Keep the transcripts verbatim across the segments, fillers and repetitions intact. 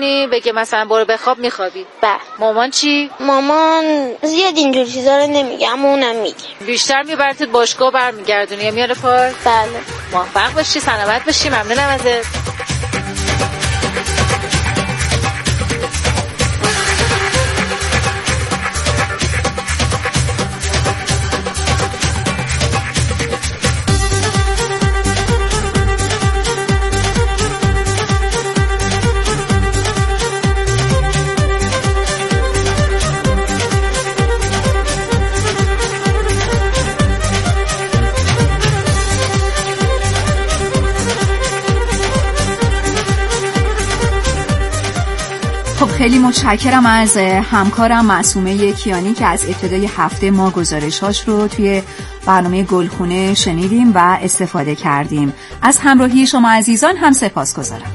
کنی بگه مثلا برو بخواب میخوابی؟ بله. مامان چی؟ مامان زیاد اینجور چیزا رو نمیگم، اونم میگه. بیشتر میبرتت باشگاه برمیگردونی یا میاره پارک؟ بله. موفق باشی، سلامت باشی، ممنونم ازت. خیلی متشکرم از همکارم معصومه کیانی که از ابتدای هفته ما گزارش‌هاش رو توی برنامه گلخونه شنیدیم و استفاده کردیم. از همراهی شما عزیزان هم سپاسگزارم.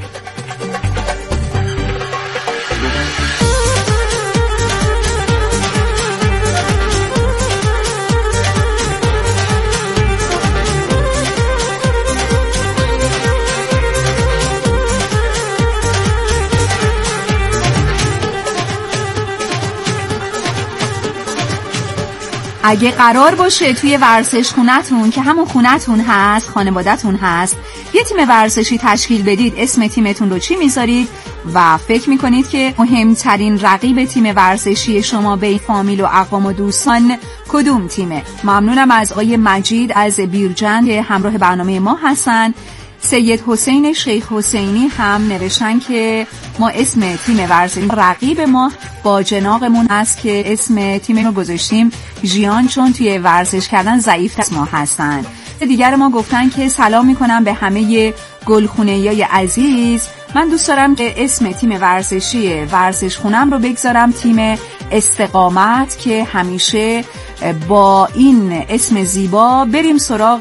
اگه قرار باشه توی ورزش خونتون که همون خونتون هست، خانوادتون هست، یه تیم ورزشی تشکیل بدید، اسم تیمتون رو چی میذارید و فکر میکنید که مهمترین رقیب تیم ورزشی شما بین فامیل و اقوام و دوستان کدوم تیمه؟ ممنونم از آقای مجید از بیرجند که همراه برنامه ما هستن. سید حسین شیخ حسینی هم نوشتن که ما اسم تیم ورزشی رقیب ما با جناقمون هست که اسم تیم رو گذاشتیم ژیان، چون توی ورزش کردن ضعیف از ما هستن. دیگر ما گفتن که سلام میکنم به همه گلخونه‌یای عزیز. من دوست دارم که اسم تیم ورزشی ورزش خونم رو بگذارم تیم استقامت که همیشه با این اسم زیبا بریم سراغ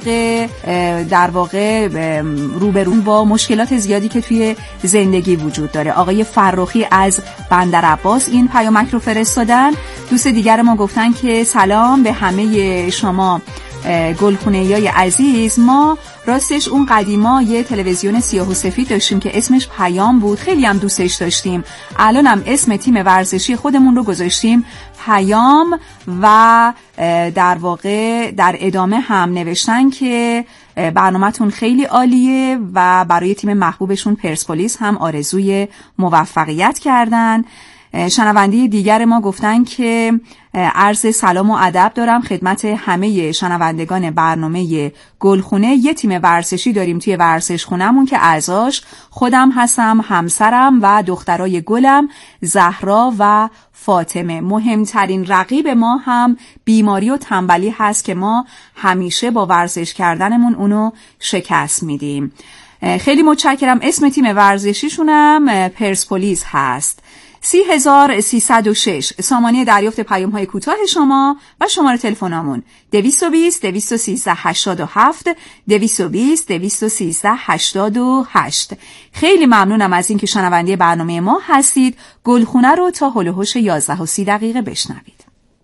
در واقع روبرو با مشکلات زیادی که توی زندگی وجود داره. آقای فرخی از بندر عباس این پیامک رو فرستادن. دوست دیگر ما گفتن که سلام به همه شما گلخونه‌یای عزیز. ما راستش اون قدیما یه تلویزیون سیاه و سفید داشتیم که اسمش پیام بود، خیلی هم دوستش داشتیم. الانم اسم تیم ورزشی خودمون رو گذاشتیم پیام و در واقع در ادامه هم نوشتن که برنامه‌تون خیلی عالیه و برای تیم محبوبشون پرسپولیس هم آرزوی موفقیت کردن. شنونده دیگر ما گفتن که عرض سلام و ادب دارم خدمت همه شنوندگان برنامه گلخونه. یه تیم ورزشی داریم توی ورزش خونمون که اعضاش خودم هستم، همسرم و دخترای گلم زهرا و فاطمه. مهمترین رقیب ما هم بیماری و تنبلی هست که ما همیشه با ورزش کردنمون اونو شکست میدیم. خیلی متشکرم. اسم تیم ورزشیشونم پرسپولیس هست. سی هزار و سیصد و شش سامانه دریافت پیام های کوتاه شما و شماره تلفنمون دویست و بیست دویست و سیزده هشتاد و هفت دویست و بیست دویست و سیزده هشتاد و هشت. خیلی ممنونم از این که شنونده برنامه ما هستید. گلخونه رو تا هول و هوش یازده و سی دقیقه بشنوید.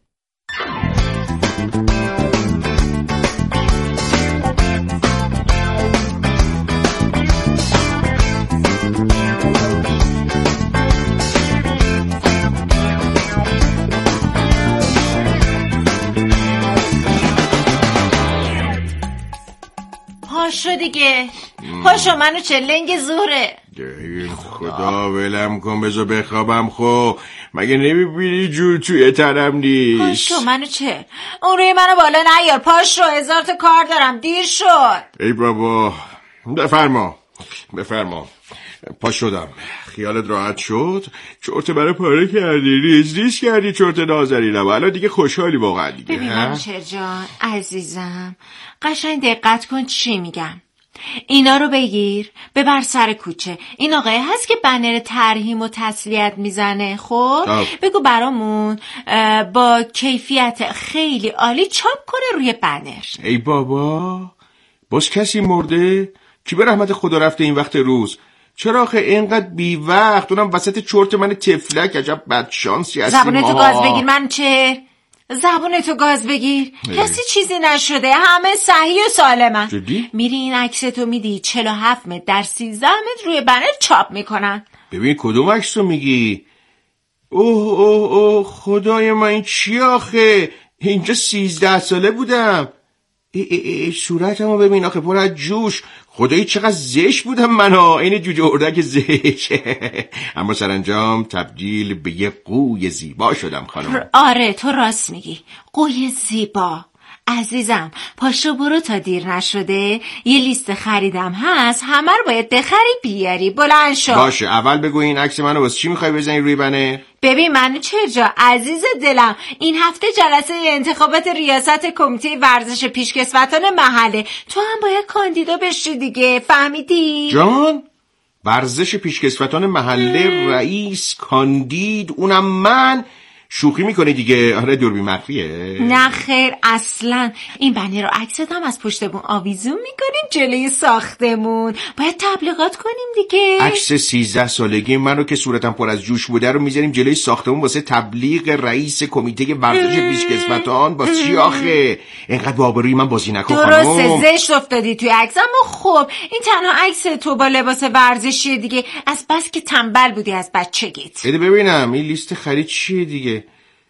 پاشو دیگه، پاشو، منو چه لنگ زوره. خدا ولم کن بذار بخوابم. خب مگه نمیبینی جون توی تنم نیست؟ پاشو، منو چه، اون روی منو بالا نیار، پاشو، هزار تا کار دارم، دیر شد. ای بابا بفرما بفرما. پا شدم، خیالت راحت شد؟ چرت برای پاره کردی، ریز ریز کردی چرت نازنینم. الان دیگه خوشحالی واقعا دیگه. ببین منوچهر جان عزیزم، قشنگ دقت کن چی میگم. اینا رو بگیر ببر سر کوچه. این آقای هست که بنر ترحیم و تسلیت میزنه. خب بگو برامون با کیفیت خیلی عالی چاپ کنه روی بنر. ای بابا باز کسی مرده؟ کی به رحمت خدا رفته این وقت روز؟ چرا آخه اینقدر بی وقت؟ اونم وسط چرت من تفلک. عجب بد شانسی هستیم. زبونتو گاز بگیر من چه؟ زبونتو گاز بگیر. کسی چیزی نشده، همه صحیح و سالمن. جدی؟ میری این عکستو میدی چهل و هفت متر در سیزده متر روی بنر چاپ میکنن. ببین کدوم عکس رو میگی؟ اوه اوه اوه خدای من این چی آخه؟ اینجا سیزده ساله بودم. ای ای ای صورتمو ببین آخه پر از جوش. خدایی چقدر زشت بودم منو، این جوجه اردک زشت. اما سرانجام تبدیل به یه قوی زیبا شدم خانم. آره تو راست میگی، قوی زیبا. عزیزم پاشو برو تا دیر نشده، یه لیست خریدم هست، همه رو باید بخری بیاری. بلند شو. باشه اول بگو این عکس منو واسه چی میخوای بزنی روی بنر؟ ببین منو چه جا عزیز دلم، این هفته جلسه انتخابات ریاست کمیته ورزش پیشکسوتان محله، تو هم باید کاندیدا بشی دیگه، فهمیدی؟ جان؟ ورزش پیشکسوتان محله رئیس کاندید، اونم من؟ شوخی میکنی دیگه؟ آره دوربین مخفیه؟ نه خیر اصلا. این بنر رو عکست هم از پشت بون آویزون میکنیم جلوی ساختمون، باید تبلیغات کنیم دیگه. عکس سیزده سالگی من رو که صورتم پر از جوش بوده رو میذاریم جلوی ساختمون واسه تبلیغ رئیس کمیته ورزش پیشکسوتان؟ با چی آخه؟ اینقدر با آبروی من بازی نکن خانم. درسته زشت افتادی توی عکس، اما خب این تنها عکس تو با لباس ورزشیه دیگه، از بس که تنبل بودی از بچگیت. بده ببینم این لیست خرید چیه دیگه؟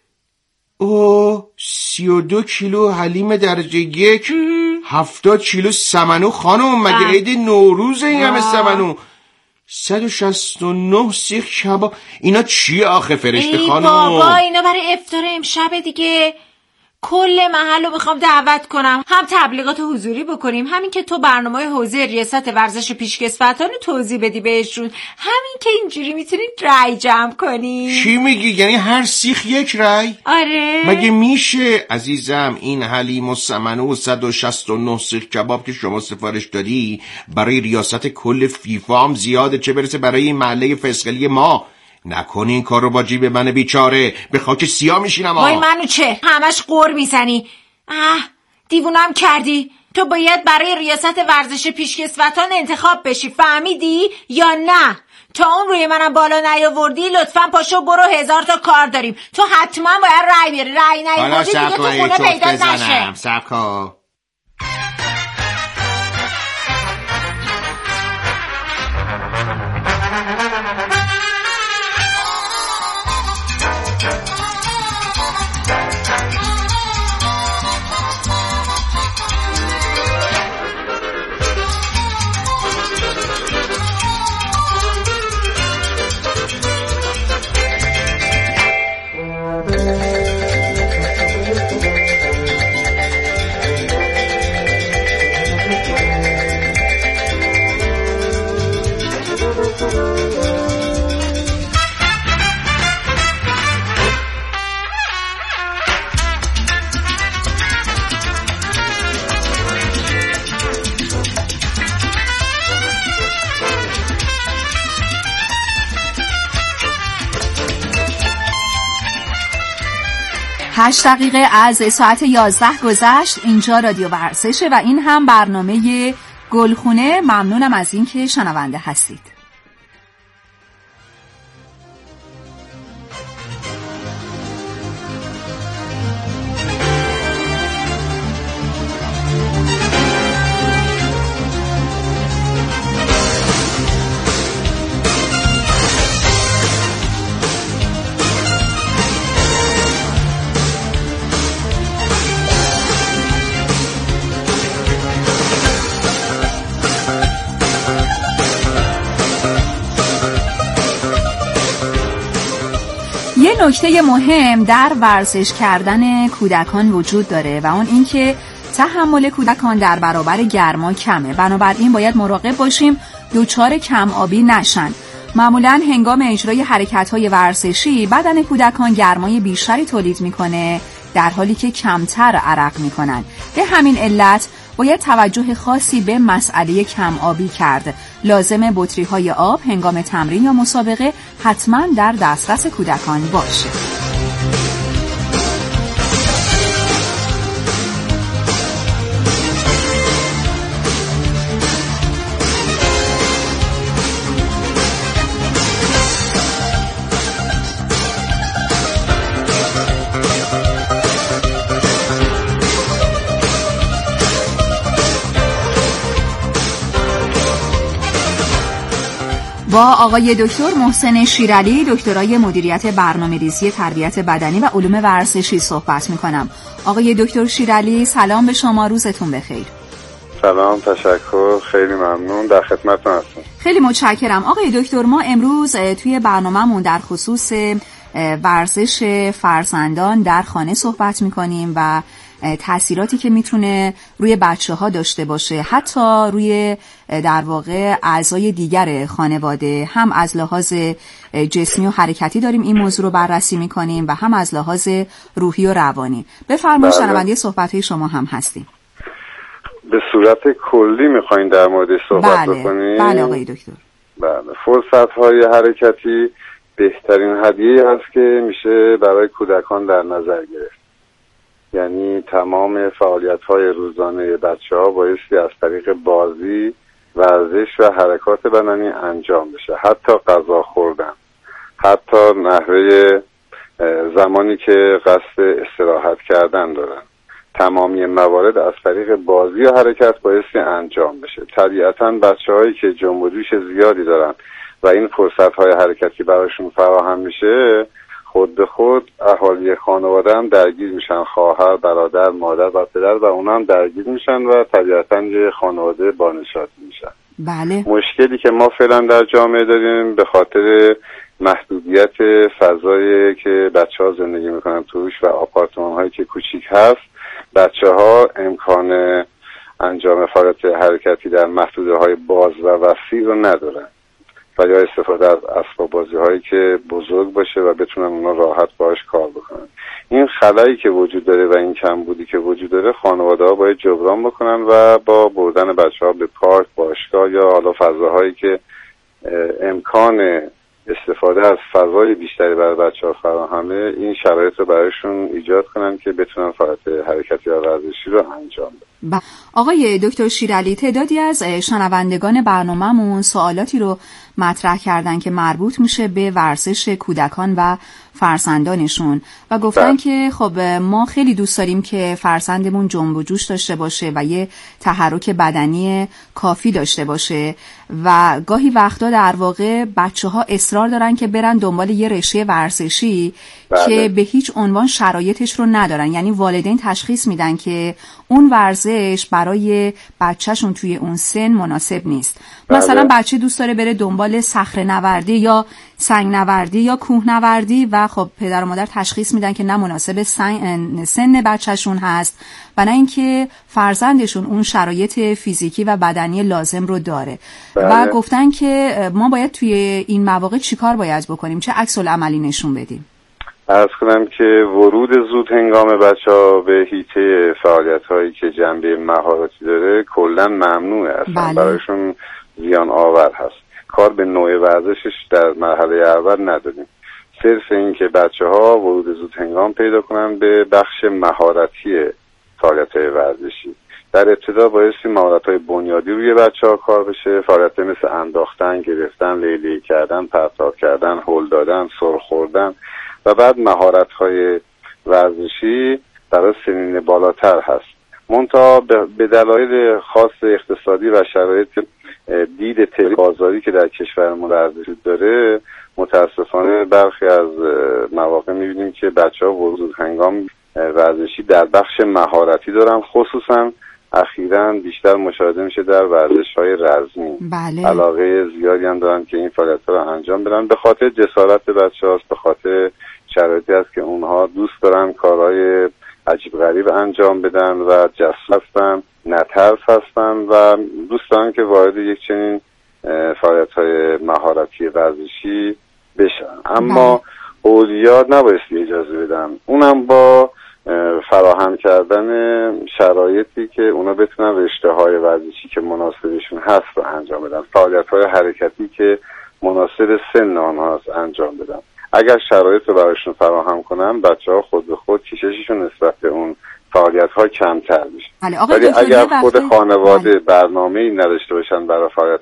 اوه سی و دو کیلو حلیم درجه یک، هفتاد کیلو سمنو خانم، مگه عید نوروزه این همه سمنو، صد و شصت و نه سیخ کباب. اینا چیه آخه فرشته خانم؟ ای بابا اینا برای افطار امشب دیگه. کل محل رو میخوام دعوت کنم، هم تبلیغات حضوری بکنیم، همین که تو برنامه حوزه ریاست ورزش پیشکسوتان رو توضیح بدی بهشون، همین که اینجوری میتونید رای جمع کنی. چی میگی؟ یعنی هر سیخ یک رای؟ آره مگه میشه؟ عزیزم این حلیم و سمنو و صد و شصت و نه سیخ کباب که شما سفارش دادی برای ریاست کل فیفا هم زیاده، چه برسه برای این محله فسقلی ما. نکنی این کار رو با جیب من بیچاره، به خاک سیاه میشینم. وای منو چه همش قور میزنی؟ اه دیوونم کردی. تو باید برای ریاست ورزش پیشکسوتان انتخاب بشی، فهمیدی یا نه؟ تا اون روی منم بالا نیاوردی لطفاً پاشو برو، هزار تا کار داریم. تو حتما باید رای بیاری، رای نیاوردی دیگه تو خونه پیدا نشه. صبر کن. هشت دقیقه از ساعت یازده گذشت. اینجا رادیو ورزشه و این هم برنامه گلخونه. ممنونم از این که شنونده هستید. نکته مهم در ورزش کردن کودکان وجود داره و اون این که تحمل کودکان در برابر گرما کمه، بنابراین باید مراقب باشیم دچار کم آبی نشن. معمولا هنگام اجرای حرکت‌های ورزشی بدن کودکان گرمای بیشتری تولید میکنه در حالی که کمتر عرق میکنن. به همین علت باید توجه خاصی به مسئله کم آبی کرد. لازمه بطری‌های آب هنگام تمرین یا مسابقه حتما در دسترس کودکان باشه. با آقای دکتر محسن شیرعلی، دکترای مدیریت برنامه‌ریزی تربیت بدنی و علوم ورزشی صحبت می‌کنم. آقای دکتر شیرعلی سلام به شما، روزتون بخیر. سلام، تشکر، خیلی ممنون، در خدمتتون هستم. خیلی متشکرم. آقای دکتر ما امروز توی برنامه‌مون در خصوص ورزش فرزندان در خانه صحبت می‌کنیم و تأثیراتی که میتونه روی بچه‌ها داشته باشه، حتی روی در واقع اعضای دیگر خانواده، هم از لحاظ جسمی و حرکتی داریم این موضوع رو بررسی میکنیم و هم از لحاظ روحی و روانی. بفرمایید، شنونده صحبت‌های شما هم هستیم. به صورت کلی میخواین در موردش صحبت بله. بکنیم؟ بله آقای دکتر. بله، فرصت‌های حرکتی بهترین هدیه‌ای هست که میشه برای کودکان در نظر گرفت. یعنی تمام فعالیت‌های روزانه بچه‌ها بایستی از طریق بازی، ورزش و حرکات بدنی انجام بشه. حتی غذا خوردن، حتی نحوه زمانی که قصد استراحت کردن دارن، تمامی موارد از طریق بازی و حرکت بایستی انجام بشه. طبیعتاً بچه‌هایی که جنب و جوش زیادی دارن و این فرصت‌های حرکتی براشون فراهم میشه، خود به خود اهالی خانواده هم درگیر میشن، خواهر، برادر، مادر و پدر، و اونا هم درگیر میشن و طبیعتاً یه خانواده بانشاد میشن. بله. مشکلی که ما فعلا در جامعه داریم به خاطر محدودیت فضایی که بچه‌ها زندگی میکنن توش و آپارتمان‌هایی که کوچیک هست، بچه‌ها امکان انجام فعالیت حرکتی در محدوده‌های باز و وسیع رو ندارن و یا استفاده از اسباب بازی هایی که بزرگ باشه و بتونن اونا راحت باهاش کار بکنن. این خلایی که وجود داره و این کمبودی که وجود داره، خانواده ها باید جبران بکنن و با بردن بچه ها به پارک، باشگاه یا حالا فضاهایی که امکان استفاده از فضای بیشتری برای بچه ها فراهمه، این شرایط رو برایشون ایجاد کنن که بتونن فعالیت حرکتی و ورزشی رو انجام بدن. آقای دکتر شیرعلی، تعدادی از شنوندگان برنامه‌مون سوالاتی رو مطرح کردن که مربوط میشه به ورزش کودکان و فرزندانشون و گفتن که خب ما خیلی دوست داریم که فرزندمون جنب و جوش داشته باشه و یه تحرک بدنی کافی داشته باشه و گاهی وقتا در واقع بچه‌ها اصرار دارن که برن دنبال یه رشته ورزشی بله. که به هیچ عنوان شرایطش رو ندارن. یعنی والدین تشخیص میدن که اون ورزش برای بچه‌شون توی اون سن مناسب نیست. بله. مثلا بچه دوست داره بره دنبال صخره نوردی یا سنگ نوردی یا کوه نوردی و خب پدر و مادر تشخیص میدن که نه مناسب سن بچه‌شون هست و نه اینکه فرزندشون اون شرایط فیزیکی و بدنی لازم رو داره. بله. و گفتن که ما باید توی این مواقع چیکار باید بکنیم، چه عکس العملی نشون بدیم؟ عرض کنم که ورود زود هنگام بچه‌ها به حیطه فعالیت‌هایی که جنبه مهارتی داره کلاً ممنوعه، اصلا بله. برایشون زیان آور هست. کار به نوع ورزشش در مرحله اول نداریم. صرف این که بچه‌ها ورود زود هنگام پیدا کنن به بخش مهارتی فعالیت‌های ورزشی. در ابتدا بایستی مهارت‌های بنیادی روی بچه‌ها کار بشه، فعالیت مثل انداختن، گرفتن، لیلی کردن، پرتاب کردن، هل دادن، سر خوردن و بعد مهارت‌های ورزشی برای سنین بالاتر هست. منتها به دلایل خاص اقتصادی و شرایط دید تئوری بازاری که در کشورمون وجود داره، متاسفانه برخی از مواقع می‌بینیم که بچه‌ها ورود هنگام ورزشی در بخش مهارتی دارن، خصوصا اخیراً بیشتر مشاهده میشه در ورزش‌های رزمی. بله. علاقه زیادی هم دارن که این فعالیت‌ها رو انجام بدن به خاطر جسارت بچه‌هاست، به خاطر شرایطی است که اونها دوست دارن کارهای عجیب غریب انجام بدن و جسور هستن، نترس هستن و دوست دارن که وارد یک چنین فعالیت‌های مهارتی ورزشی بشن. اما اولیا نبایستی اجازه بدن، اونم با فراهم کردن شرایطی که اونا بتونن رشته‌های ورزشی که مناسبشون هست رو انجام بدن، فعالیت‌های حرکتی که مناسب سن آنها هست انجام بدن. اگر شرایط رو براشون فراهم کنن، بچه‌ها خود به خود کشششون نسبت به اون فعالیت‌ها کمتر میشه. ولی اگر خود خانواده برنامه‌ای نداشته باشن برای فعالیت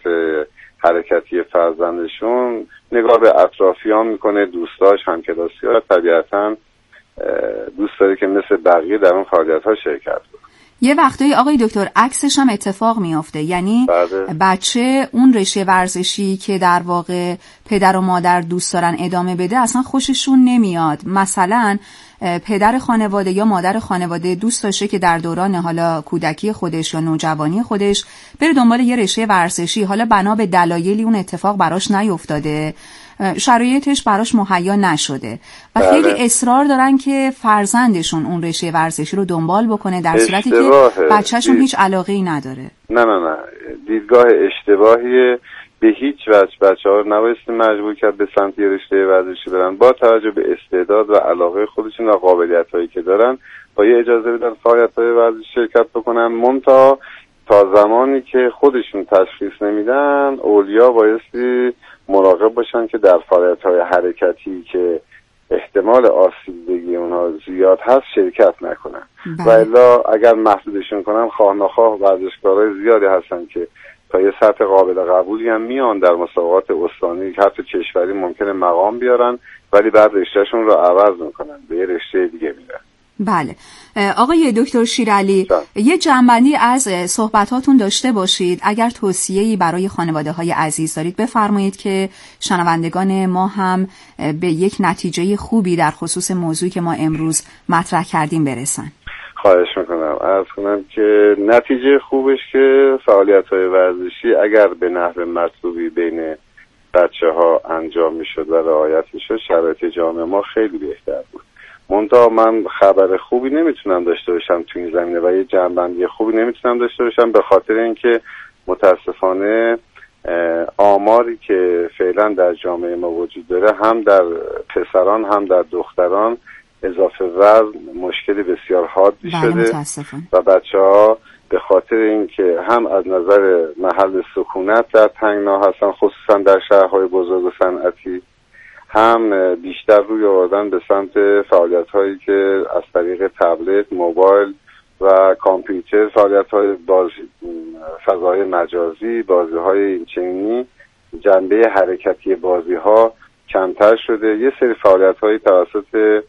حرکتی فرزندشون، نگاه به اطرافیان میکنه، دوستاش، همکلاسی‌ها، طبیعتاً دوست داره که مثل بقیه در اون فعالیت‌ها شرکت کنه. یه وقتایی آقای دکتر عکسش هم اتفاق میافته، یعنی بله. بچه اون رشته ورزشی که در واقع پدر و مادر دوست دارن ادامه بده اصلا خوششون نمیاد. مثلا پدر خانواده یا مادر خانواده دوست داشته که در دوران حالا کودکی خودش یا نوجوانی خودش بره دنبال یه رشته ورزشی، حالا بنا به دلایلی اون اتفاق براش نیفتاده، شرایطش براش مهیا نشده و بله. خیلی اصرار دارن که فرزندشون اون رشته ورزشی رو دنبال بکنه در صورتی که بچهشون هیچ علاقه‌ای نداره. نه نه نه دیدگاه اشتباهیه. به هیچ وجه بچه ها رو نباید مجبور کرد به سمت یه رشته ورزشی برن. با توجه به استعداد و علاقه خودشون و قابلیت هایی که دارن با یه اجازه بدن فعالیت های ورزشی شرکت بکنن. منتها تا زمانی که خودشون تشخیص نمیدن اولیا بایستی مراقب باشن که در فعالیت های حرکتی که احتمال آسیب‌زدگی اونها زیاد هست شرکت نکنن. و الا اگر محدودشون کنن خواه نخواه ورزشکارای زیادی هستن که تا یه سطح قابل قبولی هم میان در مسابقات استانی که حتی کشوری ممکنه مقام بیارن، ولی بعد رشتهشون رو عوض میکنن به یه رشته دیگه میرن. بله آقای دکتر شیرعلی ده. یه جنبندی از صحبتاتون داشته باشید. اگر توصیه‌ای برای خانواده های عزیز دارید بفرمایید که شنوندگان ما هم به یک نتیجه خوبی در خصوص موضوعی که ما امروز مطرح کردیم برسن. خواهش میکنم. عرض کنم که نتیجه خوبش که فعالیت‌های ورزشی اگر به نحو مطلوبی بین بچه ها انجام میشد و رعایت میشد شرایط جامعه ما خیلی بهتر بود. منتها من خبر خوبی نمیتونم داشته باشم تو این زمینه و یه جنبندی خوبی نمیتونم داشته باشم به خاطر اینکه متاسفانه آماری که فعلا در جامعه ما وجود داره هم در پسران هم در دختران اضافه وزن مشکلی بسیار حادی شده و بچه ها به خاطر اینکه هم از نظر محل سکونت در تنگنا هستن خصوصا در شهرهای بزرگ و صنعتی، هم بیشتر روی آوردن به سمت فعالیت هایی که از طریق تبلت، موبایل و کامپیوتر، فعالیت های بازی فضای مجازی، بازی های اینچنینی، جنبه حرکتی بازی ها کمتر شده. یه سری فعالیت هایی توسط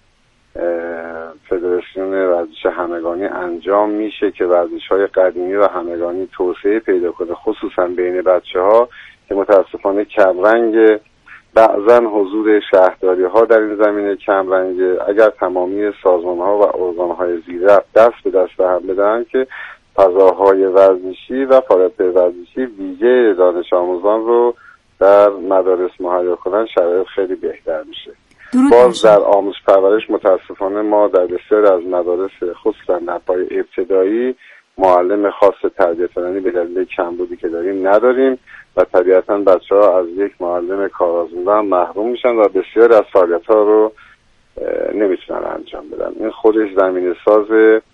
فدراسیون ورزش همگانی انجام میشه که ورزش های قدیمی و همگانی توسعه پیدا کنه خصوصا بین بچه ها که متاسفانه کمرنگ بعضا حضور شهرداری ها در این زمینه کمرنگه. اگر تمامی سازمان ها و ارگان های زیررفت دست به دست هم بدن که فضاهای ورزشی و فعالیت ورزشی ویژه دانش آموزان رو در مدارس مهیا کنن شرایط خیلی بهتر میشه. باز در آموزش پرورش متاسفانه ما در بسیار از مدارس خصوصا نهادهای ابتدایی معلم خاص تربیت بدنی به دلیل کمبودی که داریم نداریم و طبیعتا بچه‌ها از یک معلم کارآزموده محروم میشن و بسیار از فعالیت‌ها رو نمیتونن انجام بدن. این خودش زمینه ساز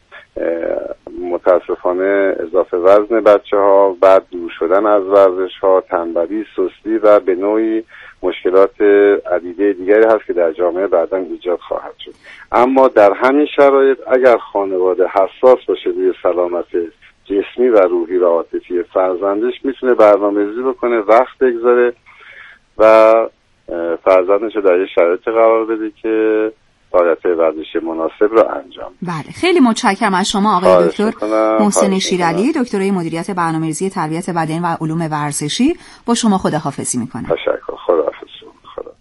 متاسفانه اضافه وزن بچه‌ها، بعد دور شدن از ورزش‌ها، تنبلی، سستی و به نوعی مشکلات عدیده دیگری هست که در جامعه بعداً ایجاد خواهد شد. اما در همین شرایط اگر خانواده حساس باشه روی سلامت جسمی و روحی و عاطفی فرزندش میتونه برنامه‌ریزی بکنه، وقت بگذاره و فرزندش رو در یه شرایطی قرار بده که فعالیت ورزشی مناسب رو انجام. بله خیلی متشکرم از شما آقای دکتر محسن شیرعلی، دکترای مدیریت برنامه‌ریزی تربیت بدنی و علوم ورزشی. با شما خداحافظی میکنم. تشکر. خداحافظ. خدا.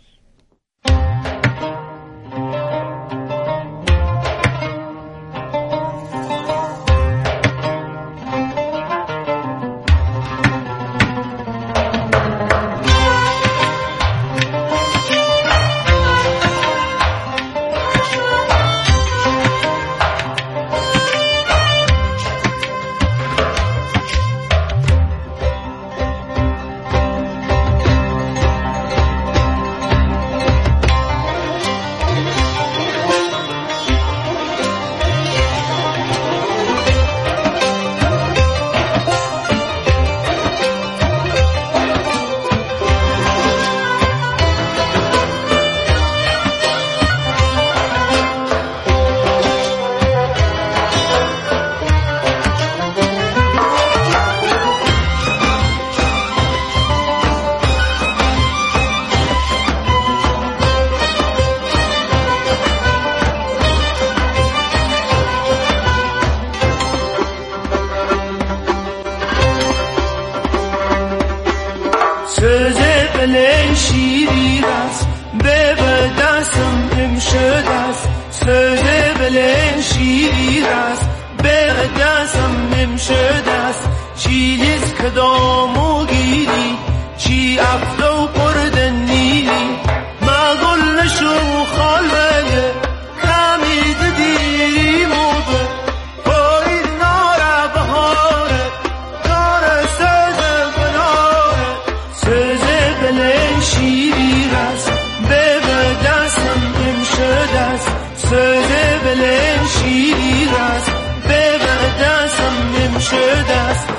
صدامو گیری چی افلو پرد نیلی مغلشو خاله کمید دیری موده پایید ناره بهاره داره سزه بناره سزه بلن شیری رست به دستم امشد است سزه بلن شیری رست به دستم امشد است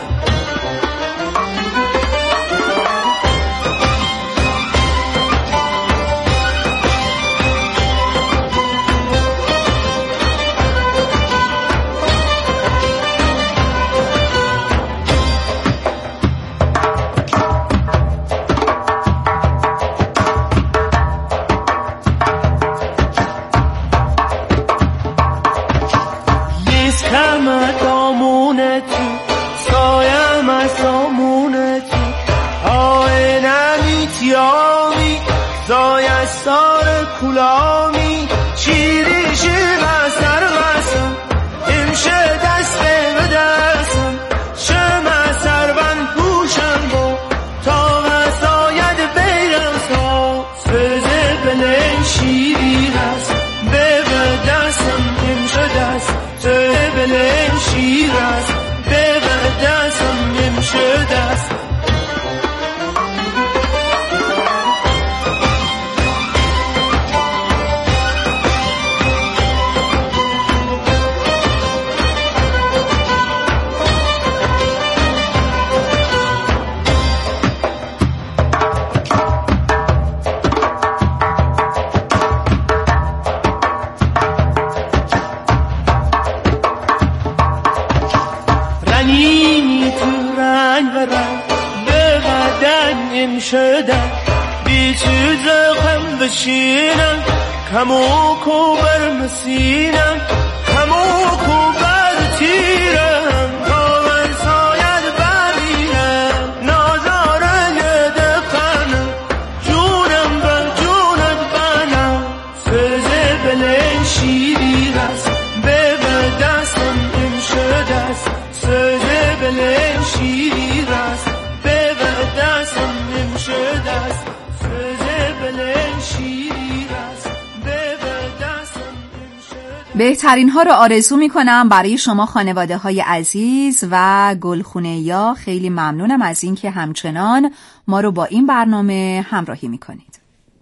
کلامی چیری شیر از در غسم امشه دست به دستم شم سربن پوشم با تا وساید بیرم تا سزه بلن شیری هست به دستم امشه دست سزه بلن شیر هست به دستم امشه دست شدم بی چیز غم بشینم کمو کو بر مسینم کمو کو بر تیرم تا من ساید بریرم نازاره دقنم جونم بر جونت بنم سزه بلن شیری رست به دستم امشد است سزه بلن شیری رست به دستم بهترین ها رو آرزو می کنم برای شما خانواده های عزیز و گلخونه یا. خیلی ممنونم از اینکه همچنان ما رو با این برنامه همراهی می کنید.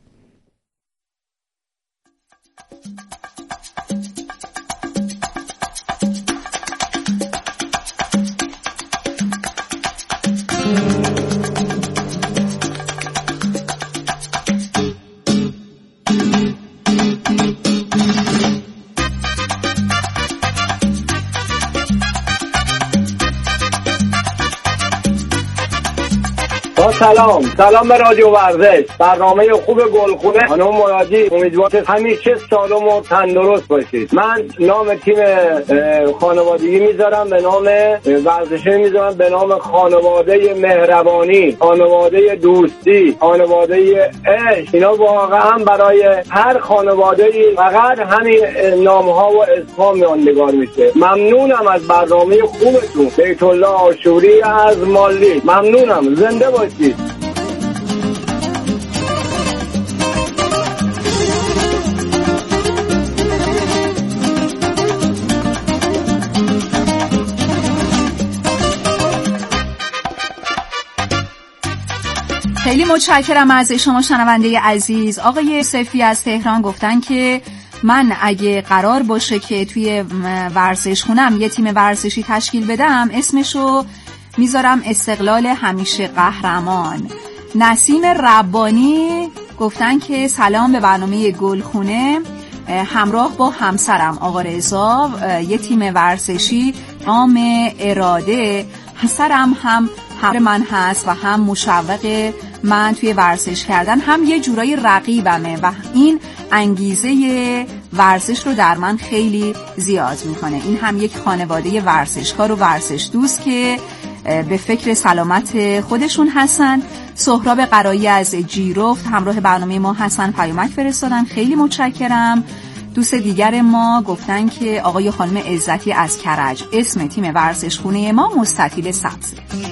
سلام سلام به رادیو ورزش، برنامه خوب گلخونه. خانم مرادی، امیدوارم همیشه سالم و تندرست باشید. من نام تیم خانوادگی میذارم به نام ورزشی، میذارم به نام خانواده مهربانی، خانواده دوستی، خانواده عشق. اینا واقعا برای هر خانواده‌ای فقط همین نام‌ها و اسم‌ها ماندگار میشه. ممنونم از برنامه خوبتون. بیت الله آشوری از مالی، ممنونم. زنده باشید. خیلی متشکرم از شما شنونده عزیز. آقای صفی از تهران گفتن که من اگه قرار باشه که توی ورزش خونم یه تیم ورزشی تشکیل بدم، اسمشو میذارم استقلال همیشه قهرمان. نسیم ربانی گفتن که سلام به برنامه گلخونه، همراه با همسرم آقا رضا یه تیم ورزشی نام اراده. همسرم هم هم من هست و هم مشوق من توی ورزش کردن، هم یه جورایی رقیبمه و این انگیزه ورزش رو در من خیلی زیاد میکنه. این هم یک خانواده ورزشکار و ورزش دوست که به فکر سلامت خودشون هستن. سهراب قرایی از جیرفت همراه برنامه ما هستن، پیامک فرستادن، خیلی متشکرم. دوست دیگر ما گفتن که آقای خانم عزتی از کرج، اسم تیم ورزشخونه ما مستطیل سبز.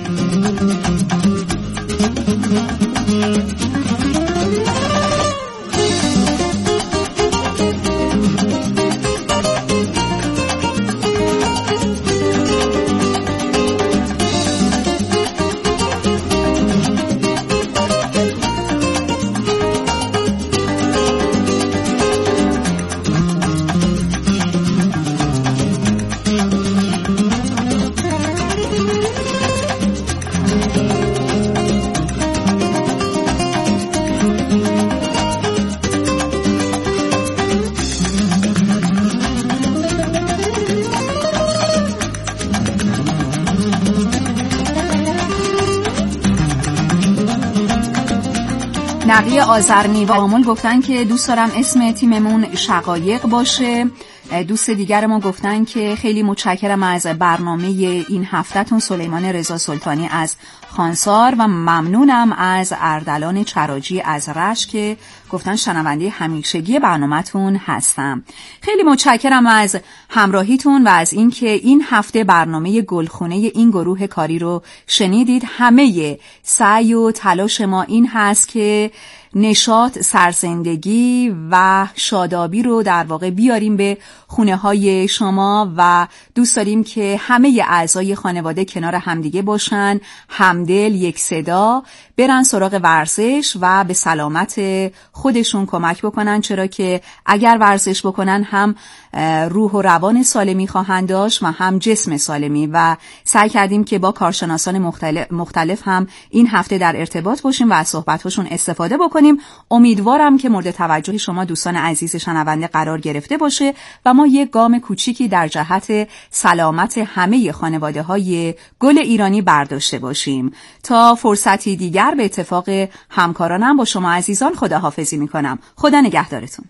نقی آذرنی و آمل گفتن که دوست دارم اسم تیممون شقایق باشه. دوست دیگر ما گفتن که خیلی متشکرم از برنامه این هفته‌تون. سلیمان رضا سلطانی از خانسار و ممنونم از اردلان چراجی از رشت که گفتن شنونده همیشگی برنامه‌تون هستم. خیلی متشکرم از همراهیتون و از اینکه این هفته برنامه گلخونه این گروه کاری رو شنیدید. همه سعی و تلاش ما این هست که نشاط، سرزندگی و شادابی رو در واقع بیاریم به خونه های شما و دوست داریم که همه اعضای خانواده کنار همدیگه باشن، همدل، یک صدا، برن سراغ ورزش و به سلامت خودشون کمک بکنن، چرا که اگر ورزش بکنن هم روح و روان سالمی خواهند داشت و هم جسم سالمی. و سعی کردیم که با کارشناسان مختلف, مختلف هم این هفته در ارتباط باشیم و از صحبت‌هاشون استفاده بکنیم. امیدوارم که مورد توجه شما دوستان عزیز شنونده قرار گرفته باشه و ما یک گام کوچیکی در جهت سلامت همه خانواده‌های گل ایرانی برداشته باشیم. تا فرصتی دیگر به اتفاق همکارانم با شما عزیزان خداحافظی می‌کنم. خدا نگهدارتون.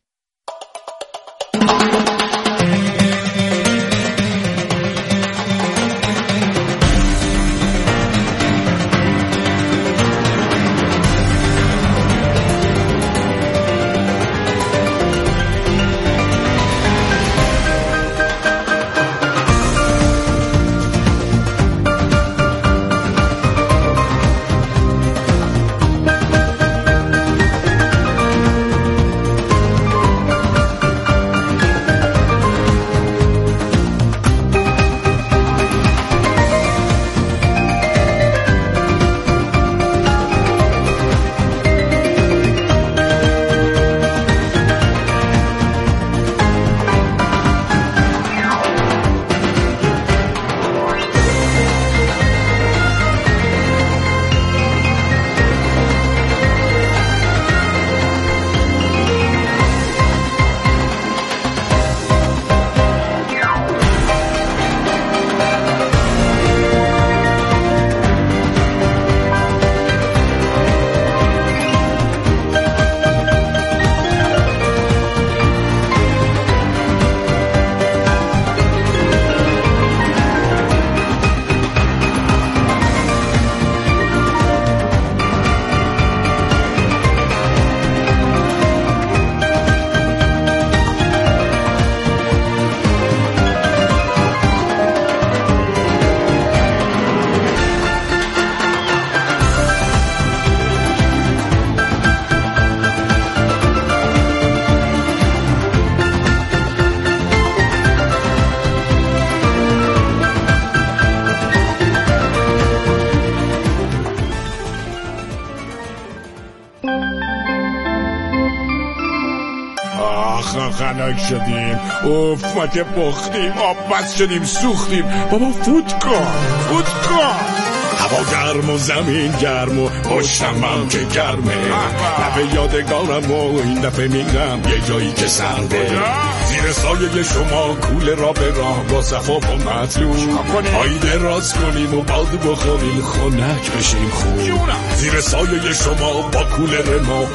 خنک شدیم، اوف ما که بختیم، آب بس شدیم، سوختیم. بابا فوت کن فوت کن. هوا گرم و زمین گرم و پشتم هم که گرمه. لبه یادگارم و این دفعه میرم یه جایی که سرده. زیر سایه شما کوله را به راه با صفا و مطلوب پایی دراز کنیم و باد بخوریم خنک بشیم خوب. زیر سایه شما با کوله ما